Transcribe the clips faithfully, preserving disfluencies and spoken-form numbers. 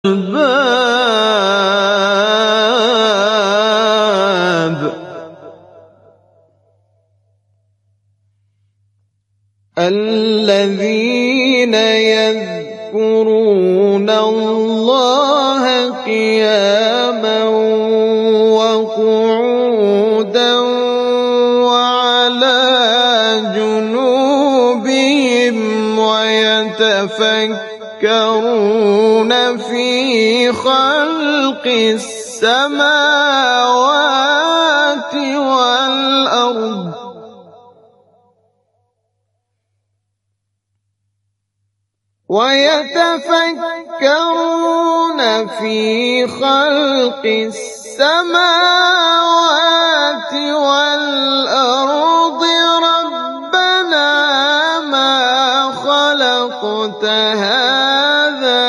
الألباب الذين يذكرون الله قياما وقعودا وعلى جنوبهم ويتفكرون في خلق السماوات والأرض ويتفكرون في خلق السماوات والأرض ربنا ما خلقت هذا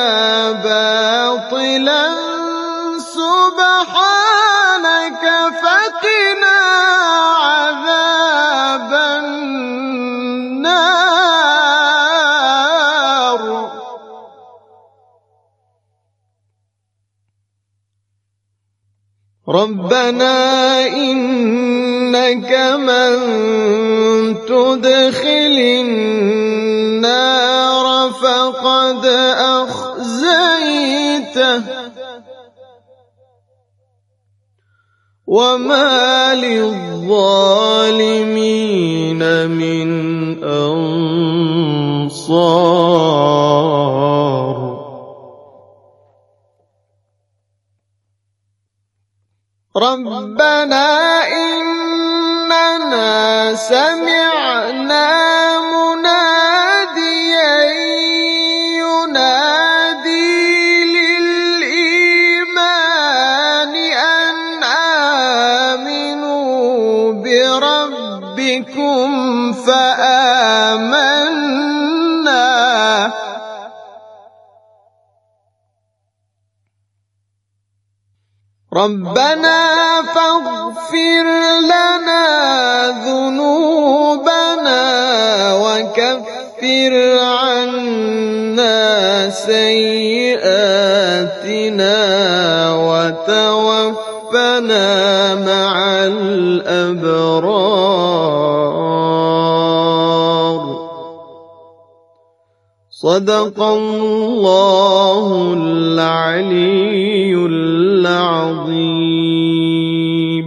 باطلا سبحانك فقنا عذاب النار. ربنا إنك من تدخل النار فقد أخزيته وما للظالمين من أنصار. ربنا إننا سمعنا مناديا ينادي للإيمان أن آمنوا بربكم فآمنا ربنا فاغفر لنا ذنوبنا وكفر عنا سيئاتنا وتوفنا مع الأبرار. صدق الله العلي العظيم.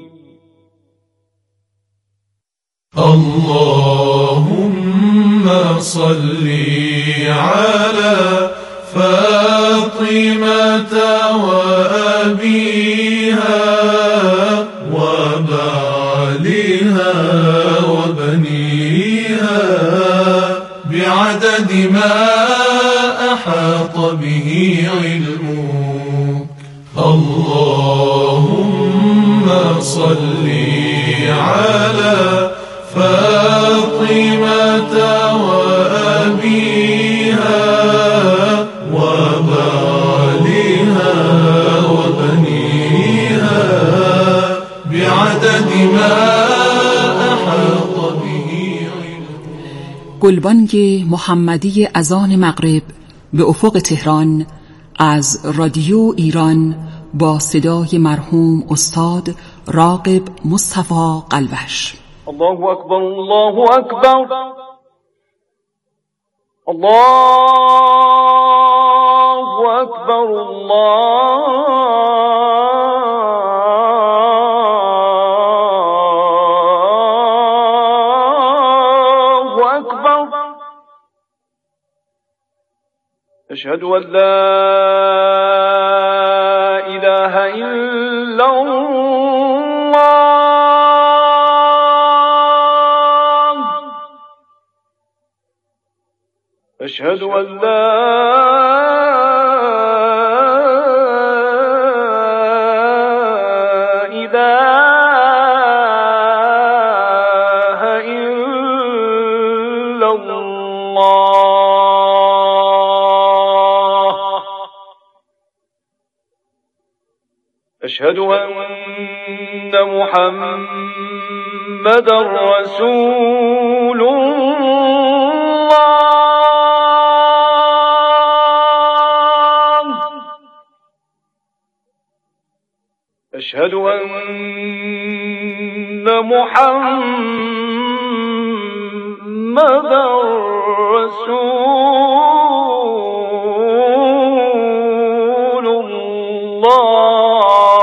اللهم صل على فاطمة وأبيها وبعلها وبنيها بعدد ما أحاط به علمك. اللهم صل على فاطمة وأبيها وبعلها وبنيها بعدد ما أحاط به علمك. گلبانگ محمدی اذان مغرب به افق تهران از رادیو ایران با صدای مرحوم استاد راغب مصطفی قلوش. الله أكبر الله أكبر الله أكبر الله أكبر. أشهد أن لا إله إلا الله. أشهد أن لا إله إلا الله. أشهد أن محمدا رسول الله. أشهد أن محمدًا رسول الله.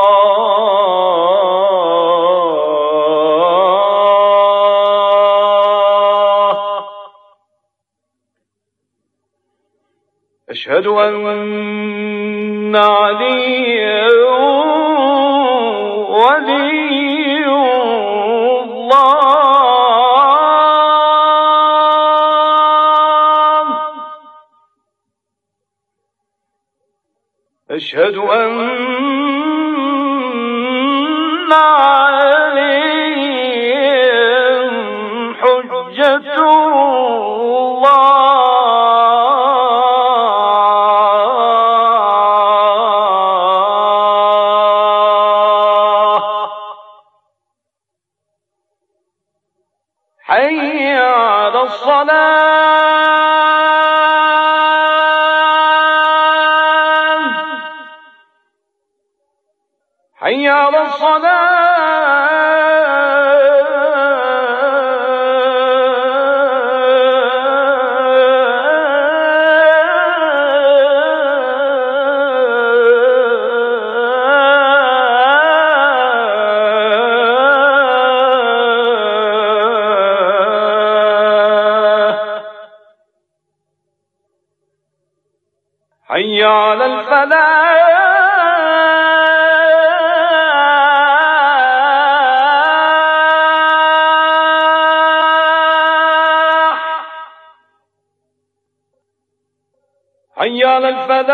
أشهد أن عليا ولي الله. أشهد أن عليا حجة الله. حي على الصلاة. حي على حي على الفلاح. حي على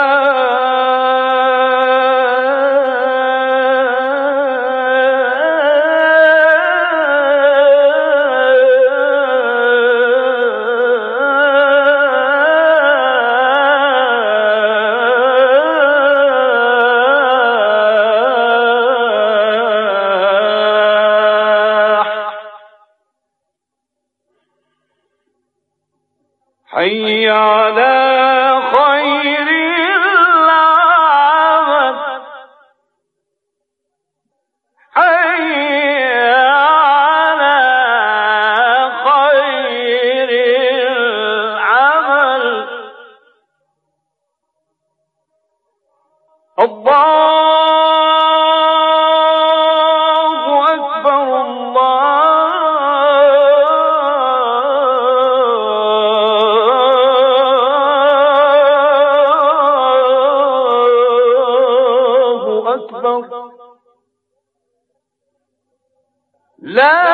حي على خير العمل. حي على خير العمل. الله أكبر. الله أكبر. لا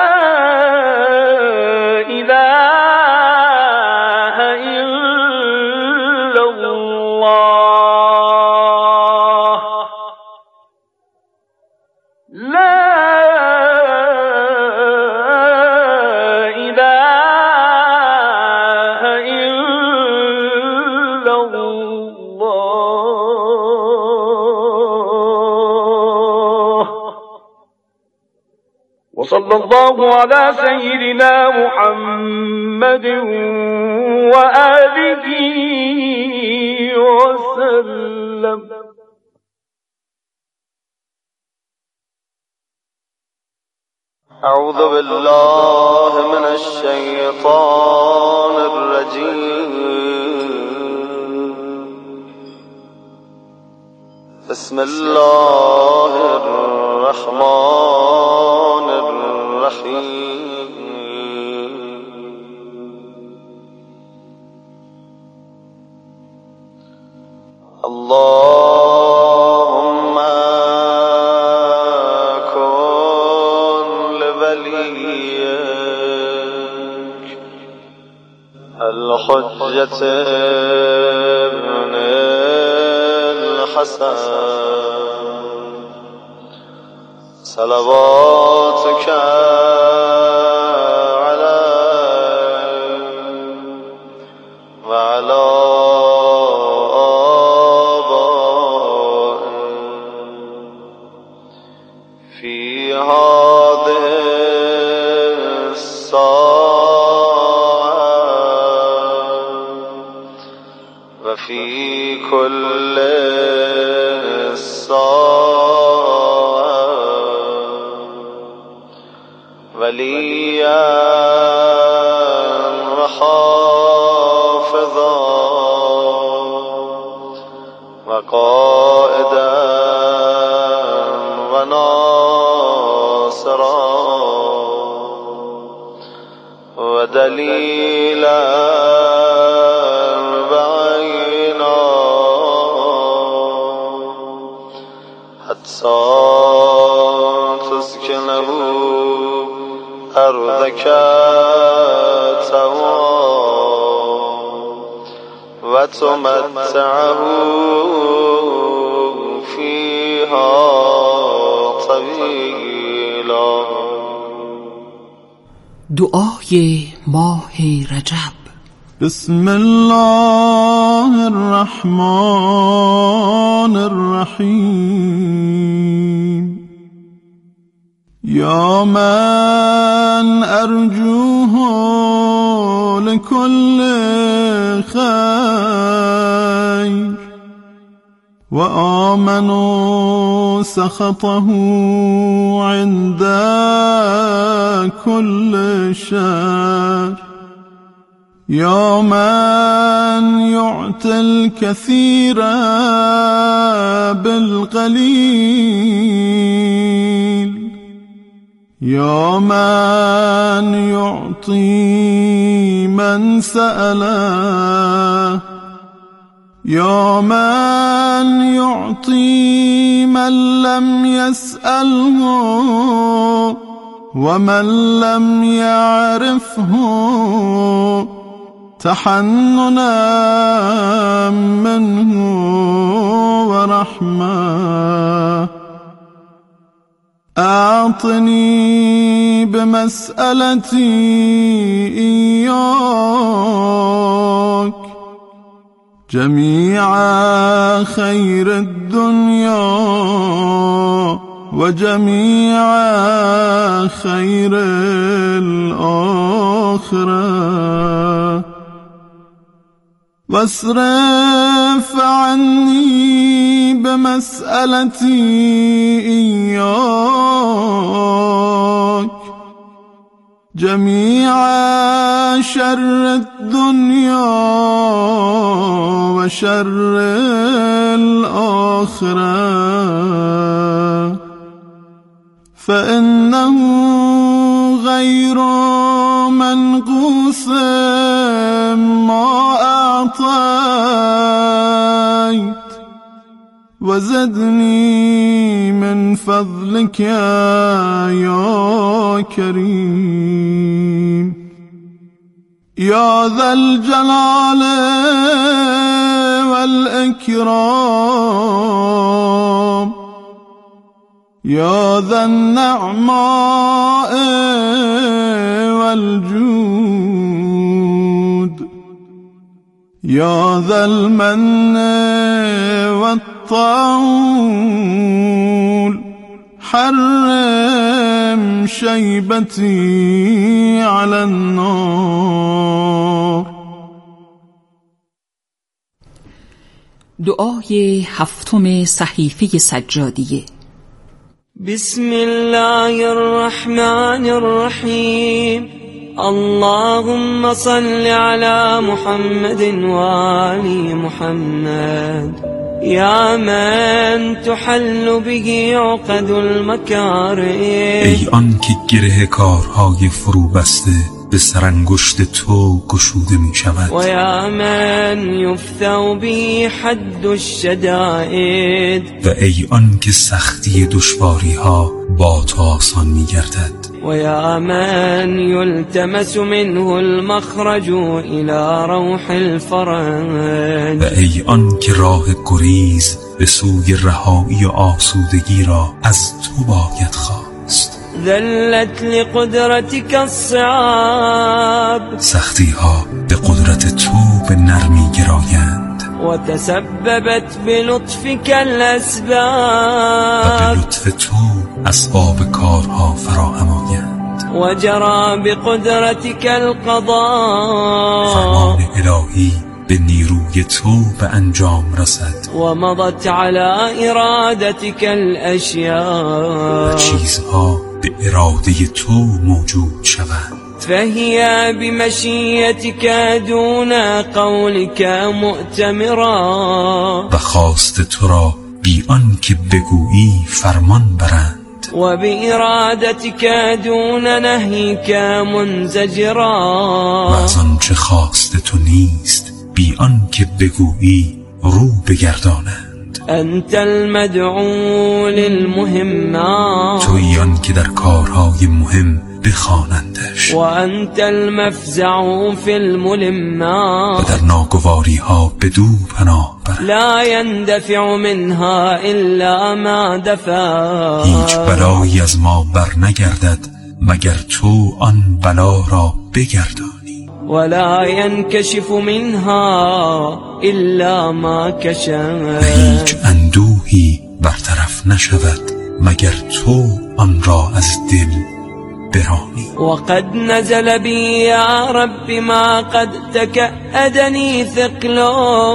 إله إلا الله. لا إله إلا الله. وصلى الله على سيدنا محمد وآله وسلم. أعوذ بالله من الشيطان الرجيم. بسم الله الرحمن الرحيم. اللهم كن لوليك الحجة ابن الحسن صلواتك عليه وعلى آبائه في هذه الساعة وفي كل ساعة قائدا و ناصرا و دلیلا و عینا حتی تسکنه أرضك سوا وتمتعه فيها طويلا. دعای ماه رجب. بسم الله الرحمن الرحیم. یا من ارجوه لكل خیر و آمنوا سخطه عند كل شر. یا من يعطي الكثير بالقليل. یا من يعطي من سأله. یا من يعطي من لم يسأله ومن لم يعرفه تحننا منه ورحمة. أعطني بمسألتي إياك جميع خير الدنيا وجميع خير الآخرة واصرف عني بمسألتي إياك جميع شر الدنيا وشر الآخرة فإنه غير منقوص ما أعطيت وزدني من فضلك يا كريم. يا ذا الجلال والإكرام يا ذا النعماء والجود يا ذا المن والطول حرم شيبتي على النار. دعای هفتم صحیفه سجادیه. بسم الله الرحمن الرحيم. اللهم صل على محمد وآل محمد يا من تحل به عقد المكارم. ای آن که گره کارهای فرو بسته به سرانگشت تو گشوده می شود. و یا من یفتو به حد الشدائد. و ای آن که سختی دشواری ها با تو آسان می گردد. و یا من یلتمس منه المخرج الى روح الفرج. و ای آن که راه گریز به سوی رهایی و آسودگی را از تو باید خواست. ذلت لقدرتك الصعاب. سختی ها به قدرت تو به نرمی گرایند. و تسببت بلطفك الاسباب. و به لطف تو اسباب کارها فراهم آیند. و جرى بقدرتك القضاء. فرمان الهی به نیروی تو به انجام رسد. و مضت على ارادتك الاشیاء. و چیزها به اراده تو موجود شوند. فهي بمشیتك دون قولك مؤتمرا، و خواست تو را بی آن که بگویی فرمان برند، و بإرادتك دون نهیك منزجرا، و از آن چه خواست تو نیست بی آن که بگویی رو بگردانند. انت المدعو للمهمات، تویی آن که در کارهای مهم بخوانندش، و انت المفزع فی الملمات، و در ناگواری ها بدو پناه بر. لا يندفع منها الا ما دفع، هیچ بلایی از ما بر نگردد مگر تو آن بلا را بگردانی، ولا ينكشف منها الا ما كشف، و هیچ اندوهی برطرف نشود مگر تو آن را از دل برانی. وقد نزل بي يا رب ما قد تكأدني ثقلا،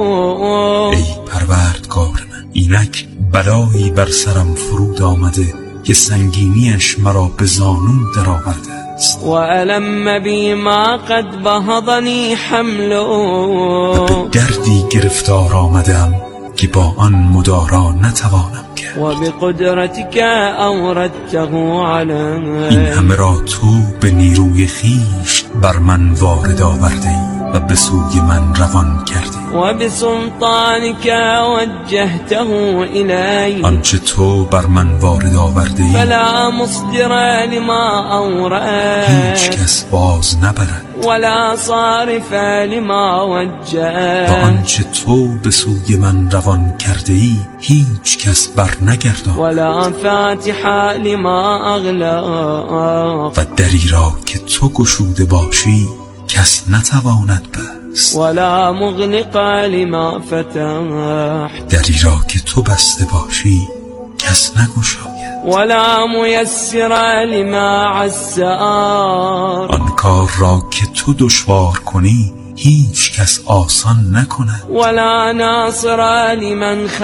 ای پروردگار من، اینک بلایی بر سرم فرود آمده که سنگینیش مرا به زانو در آورده است. و الم بی ما قد بهضنی حملا، و به دردی گرفتار آمدم که با آن مدارا نتوانم کرد. و بقدرتك اوردته علی، این همه را تو به نیروی خیش بر من وارد آورده ای و به سوی من روان کردی. و بسلطانك وجهته الی، آنچه تو بر من وارد آورده ای فلا مصدر لما اورد، هیچ کس باز نبرد، ولا صارف لما وجه، و آنچه تو به سوی من روان کرده ای هیچ کس بر نگرداند، ولا فاتح لما اغلق، و دری را که تو گشوده باشی کس نتواند بست، ولا مغلق لما فتح، دری را که تو بسته باشی کس نگشاید، ولا میسر لما عسر، آن کار را که تو دشوار کنی هیچ کس آسان نکند، ولا ناصر لمن آن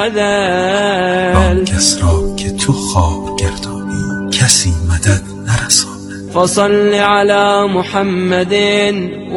خذل، کس را که تو خوار گردانی کسی مدد نرساند. فصل على محمد و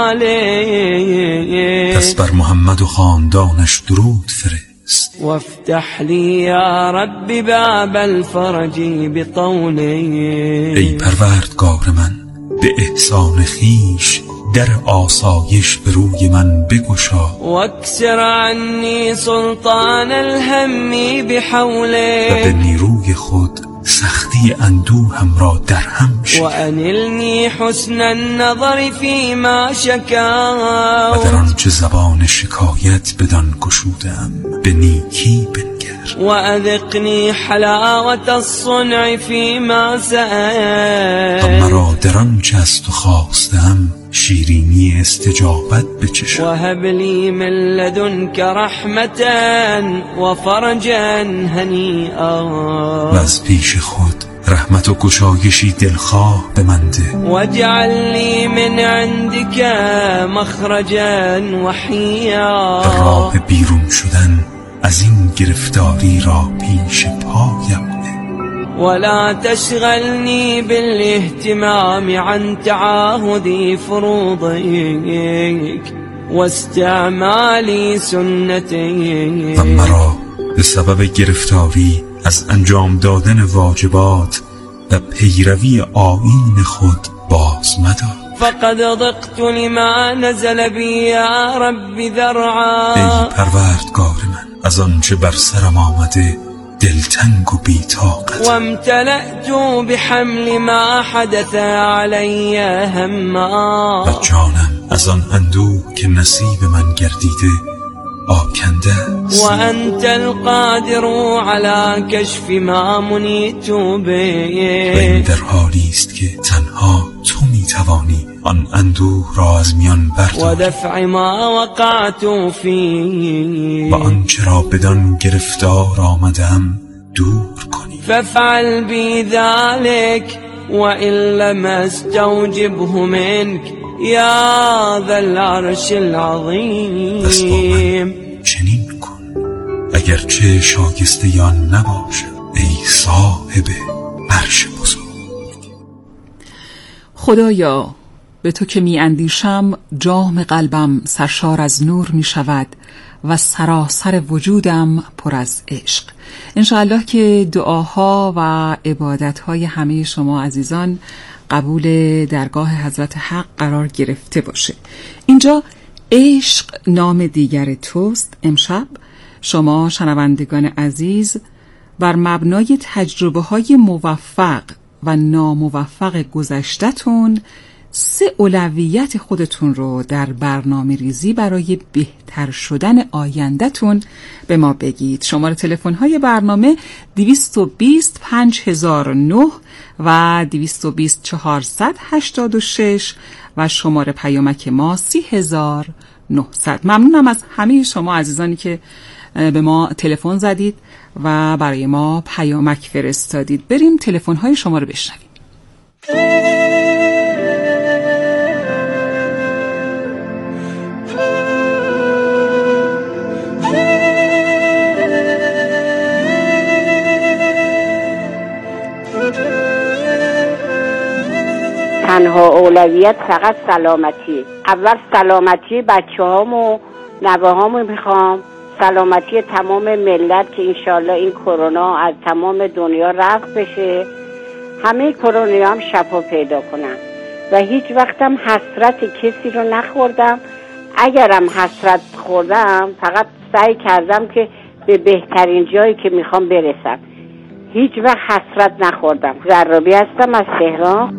آله، پس بر محمد و خاندانش درود فرست، وافتح لي يا رب باب الفرج بطوله، ای پروردگار من به احسان خیش در آسایش به روی من بگشا، واکسر عنی سلطان الهم و به بحوله، نیروی خود سختی اندوهم را در هم و شکن، انلنی حسن النظر فيما و شکا، در آنچه زبان شکایت بدان گشودم به نیکی بنگر، و اذقنی حلاوت الصنع فيما و سأل، مرا در آنچه از تو خواستم شیرینی استجابت بچشم، وهب لي من لدنك رحمة وفرجا هنيئا، و از پیش خود رحمت و گشایشی دلخواه به من ده، واجعل لي من عندك مخرجا وحيا، و راه بیرون شدن از این گرفتاری را پیش پایم ده، ولا تشغلني بالاهتمام عن تعاهد فروضك واستعمال سنتك، و مرا به سبب گرفتاری از انجام دادن واجبات و پیروی آیین خود باز مدار. فقد ضقت لما نزل بي يا رب ذرعا، ای پروردگار من، از آنچه بر سرم آمده دلتنگ و بی‌طاقت، وامتلأت بحمل ما حدث علي هما، و جانم از آن اندوه که نصیب من گردیده آکنده است، وأنت القادر على كشف ما منيت و این به، در حالی است که تنها تو میتوانی آن اندوه را از میان برداری ودفع ما وقعت فيه، و آنچه را بدان گرفتار آمدم دور کنی. فافعل بي ذلك وإن لم استوجبه منك يا ذا العرش پس با العظيم. من چنین کن اگرچه شایسته یا نباشم ای صاحب عرش بزرگ. خدایا به تو که می اندیشم جام قلبم سرشار از نور می شود و سراسر وجودم پر از عشق. انشاءالله که دعاها و عبادتهای همه شما عزیزان قبول درگاه حضرت حق قرار گرفته باشه. اینجا عشق نام دیگر توست. امشب شما شنوندگان عزیز بر مبنای تجربه های موفق و ناموفق گذشته‌تون سه اولویت خودتون رو در برنامه ریزی برای بهتر شدن آینده‌تون به ما بگید. شماره تلفن های برنامه دویست و بیست پنج هزار و نه و دویست و بیست چهارصد هشتاد و شش و شماره پیامک ما سی هزار و نهصد. ممنونم از همه شما عزیزانی که به ما تلفن زدید و برای ما پیامک فرستادید. بریم تلفن های شما رو بشنویم. تنها اولویت فقط سلامتی. اول سلامتی بچه هام و نوه هامو میخوام، سلامتی تمام ملت که انشالله این کرونا از تمام دنیا رفع بشه، همه کرونایی هم شفا پیدا کنن و هیچ وقتم حسرت کسی رو نخوردم. اگرم حسرت خوردم فقط سعی کردم که به بهترین جایی که میخوام برسم. هیچ وقت حسرت نخوردم. زرابی هستم از تهران.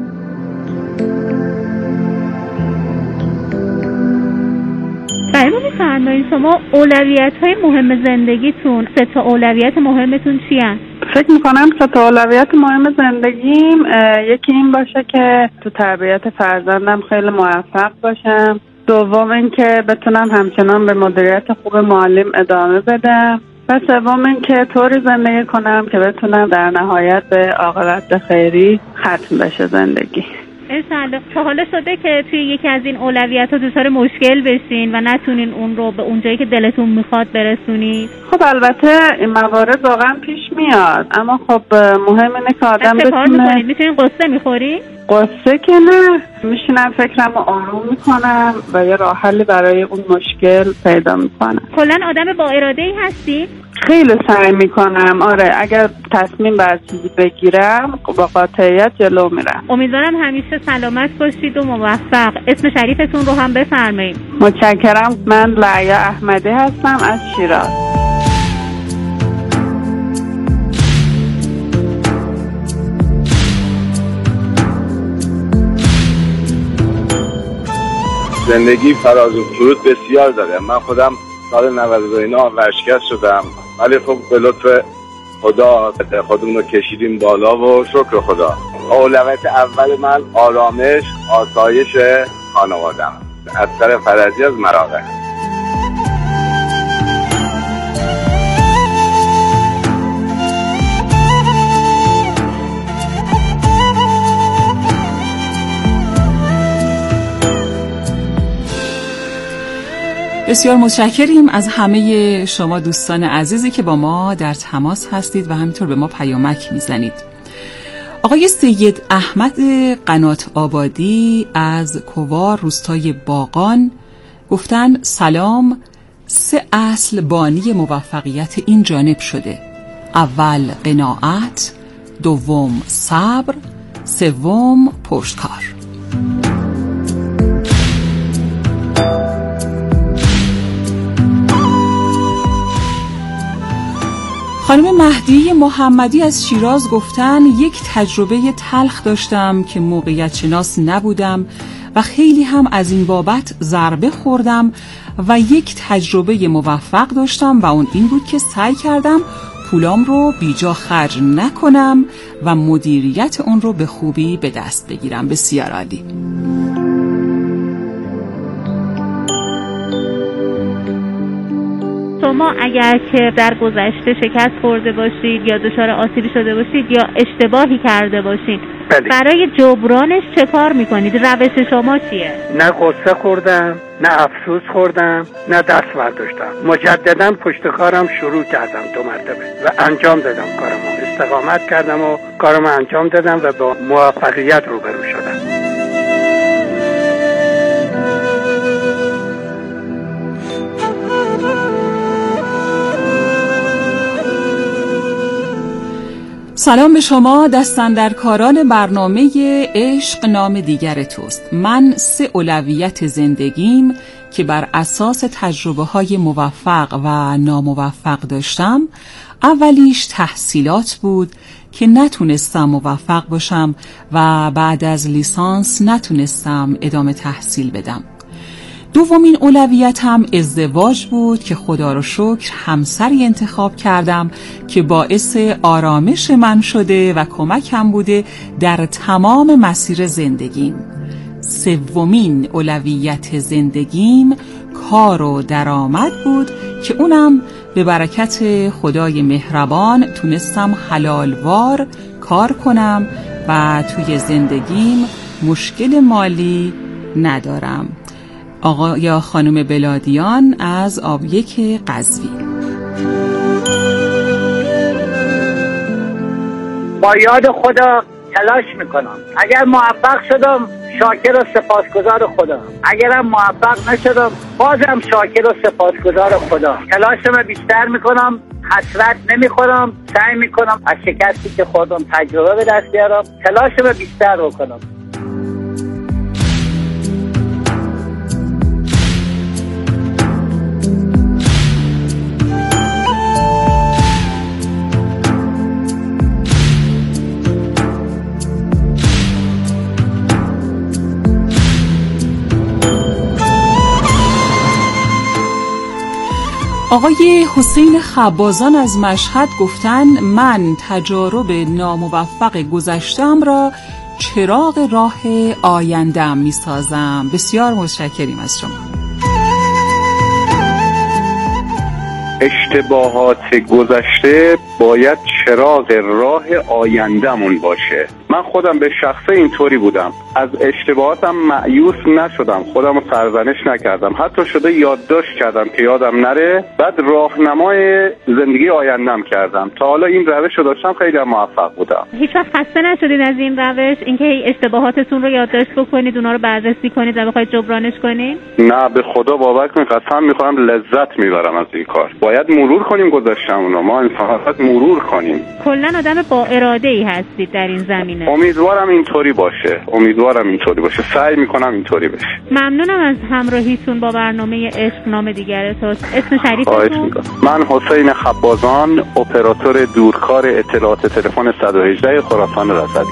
برای ما می‌فرمایید شما اولویت‌های مهم زندگیتون، سه تا اولویت مهمتون چی هست؟ فکر می‌کنم سه تا اولویت مهم زندگیم یکی این باشه که تو تربیت فرزندم خیلی موفق باشم. دوم این که بتونم همچنان به مدیریت خوب معلم ادامه بدم. و سوم این که طوری زندگی کنم که بتونم در نهایت به عاقبت خیری ختم بشه زندگی. انشالله. تا حالا شده که توی یکی از این اولویت ها دچار مشکل بشین و نتونین اون رو به اونجایی که دلتون میخواد برسونید؟ خب البته این موارد واقعا پیش میاد، اما خب مهم اینه که آدم بتونه. چه کار میکنید؟ میتونین قصه میخوری؟ قصه که نه، میشینم فکرم رو آروم میکنم و یه راه حلی برای اون مشکل پیدا میکنم. کلا آدم با اراده ای هستی؟ خیلی سعی میکنم. آره، اگر تصمیم بر چیزی بگیرم با قاطعیت جلو میرم. امیدوارم همیشه سلامت باشید و موفق. اسم شریفتون رو هم بفرمایید. متشکرم. من لعیا احمدی هستم از شیراز. زندگی فراز و فرود بسیار داره. من خودم سال نود و دو ورشکست شدم، ولی خب به لطف خدا خودمون رو کشیدیم بالا و شکر خدا. اولویت اول من آرامش، آسایش خانوادم. اصغر فرجی از مراغه. بسیار متشکریم از همه شما دوستان عزیزی که با ما در تماس هستید و همینطور به ما پیامک میزنید. آقای سید احمد قنات آبادی از کوار روستای باغان گفتن سلام، سه اصل بانی موفقیت این جانب شده: اول قناعت، دوم صبر، سوم پشتکار. خانم مهدی محمدی از شیراز گفتن یک تجربه تلخ داشتم که موقعیت شناس نبودم و خیلی هم از این بابت ضربه خوردم و یک تجربه موفق داشتم و اون این بود که سعی کردم پولام رو بیجا خرج نکنم و مدیریت اون رو به خوبی به دست بگیرم. بسیار عالی. شما اگر که در گذشته شکست خورده باشید یا دچار آسیبی شده باشید یا اشتباهی کرده باشید، بله، برای جبرانش چه کار میکنید؟ روش شما چیه؟ نه قصه خوردم، نه افسوس خوردم، نه دست برداشتم. مجددا پشت کارم شروع کردم دو مرتبه و انجام دادم کارمو. استقامت کردم و کارمو انجام دادم و با موفقیت روبرو شدم. سلام به شما دستاندرکاران برنامه عشق نام دیگر توست. من سه اولویت زندگیم که بر اساس تجربه های موفق و ناموفق داشتم، اولیش تحصیلات بود که نتونستم موفق باشم و بعد از لیسانس نتونستم ادامه تحصیل بدم. دومین اولویتم ازدواج بود که خدا رو شکر همسری انتخاب کردم که باعث آرامش من شده و کمکم بوده در تمام مسیر زندگیم. سومین اولویت زندگیم کار و درآمد بود که اونم به برکت خدای مهربان تونستم حلالوار کار کنم و توی زندگیم مشکل مالی ندارم. آقا یا خانم بلادیان از آبیک قزوین. با یاد خدا تلاش میکنم. اگر موفق شدم شاکر و سپاسگزار خدا، اگرم موفق نشدم بازم شاکر و سپاسگزار خدا. تلاشم بیشتر میکنم، حسرت نمیخورم، سعی میکنم از شکستی که خوردم تجربه به دست بیارم، تلاشم بیشتر بکنم. آقای حسین خبازان از مشهد گفتن من تجارب ناموفق گذشتم را چراغ راه آینده‌ام می‌سازم. بسیار متشکریم از شما. اشتباهات گذشته باید چراغ راه آینده‌مون باشه. من خودم به شخصه اینطوری بودم، از اشتباهاتم مایوس نشدم، خودم رو سرزنش نکردم، حتی شده یادداشت کردم که یادم نره، بعد راهنمای زندگی آینده‌ام کردم. تا حالا این روش رو داشتم، خیلی موفق بودم. هیچ وقت خسته نشدید از این روش؟ اینکه اشتباهاتتون رو یادداشت بکنید، اونا رو بررسی کنید و بخواید جبرانش کنید؟ نه، به خدا باور کنید، قسم می‌خورم لذت میبرم از این کار. باید مرور کنیم گذشته‌مون رو، ما انسان‌ها باید مرور کنیم. کلاً آدم با اراده‌ای هستید در این زمینه. امیدوارم اینطوری باشه. امیدوارم اینطوری باشه. سعی میکنم اینطوری بشه. ممنونم از همراهیتون با برنامه عشق نام دیگر توست. اسم شریفتون؟ من حسین خبازان، اپراتور دورکار اطلاعات تلفن صد و هجده خراسان رصدی.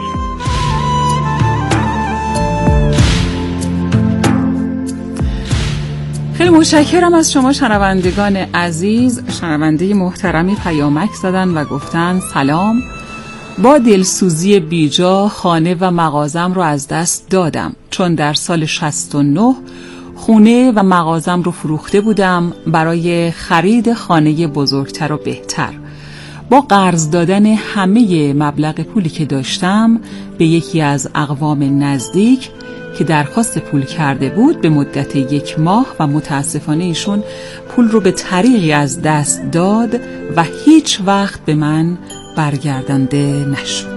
خیلی متشکرم از شما شنوندگان عزیز. شنونده محترمی پیامک زدن و گفتن سلام، با دلسوزی بیجا خانه و مغازم رو از دست دادم، چون در سال شصت و نه خونه و مغازم رو فروخته بودم برای خرید خانه بزرگتر و بهتر. با قرض دادن همه مبلغ پولی که داشتم به یکی از اقوام نزدیک که درخواست پول کرده بود به مدت یک ماه و متاسفانه ایشون پول رو به طریقی از دست داد و هیچ وقت به من برگردانده نشد.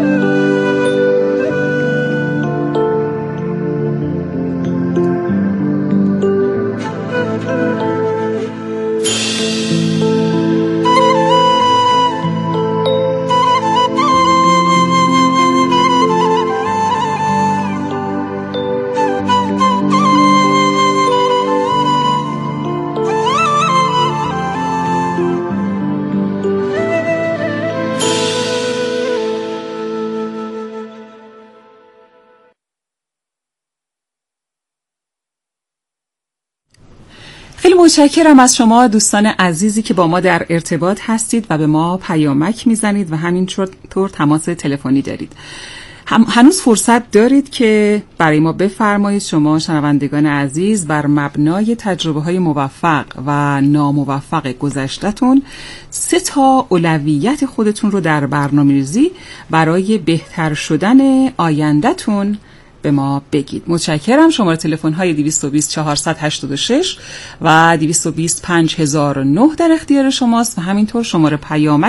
خیلی متشکرم از شما دوستان عزیزی که با ما در ارتباط هستید و به ما پیامک میزنید و همینطور تماس تلفنی دارید. هم هنوز فرصت دارید که برای ما بفرمایید شما شنوندگان عزیز بر مبنای تجربه های موفق و ناموفق گذشته‌تون سه تا اولویت خودتون رو در برنامه‌ریزی برای بهتر شدن آینده‌تون به ما بگید. متشکرم. شماره تلفن های دویست و بیست چهارصد و هشتاد و شش و دویست و بیست پنج هزار و نه در اختیار شماست و همینطور شماره پیامک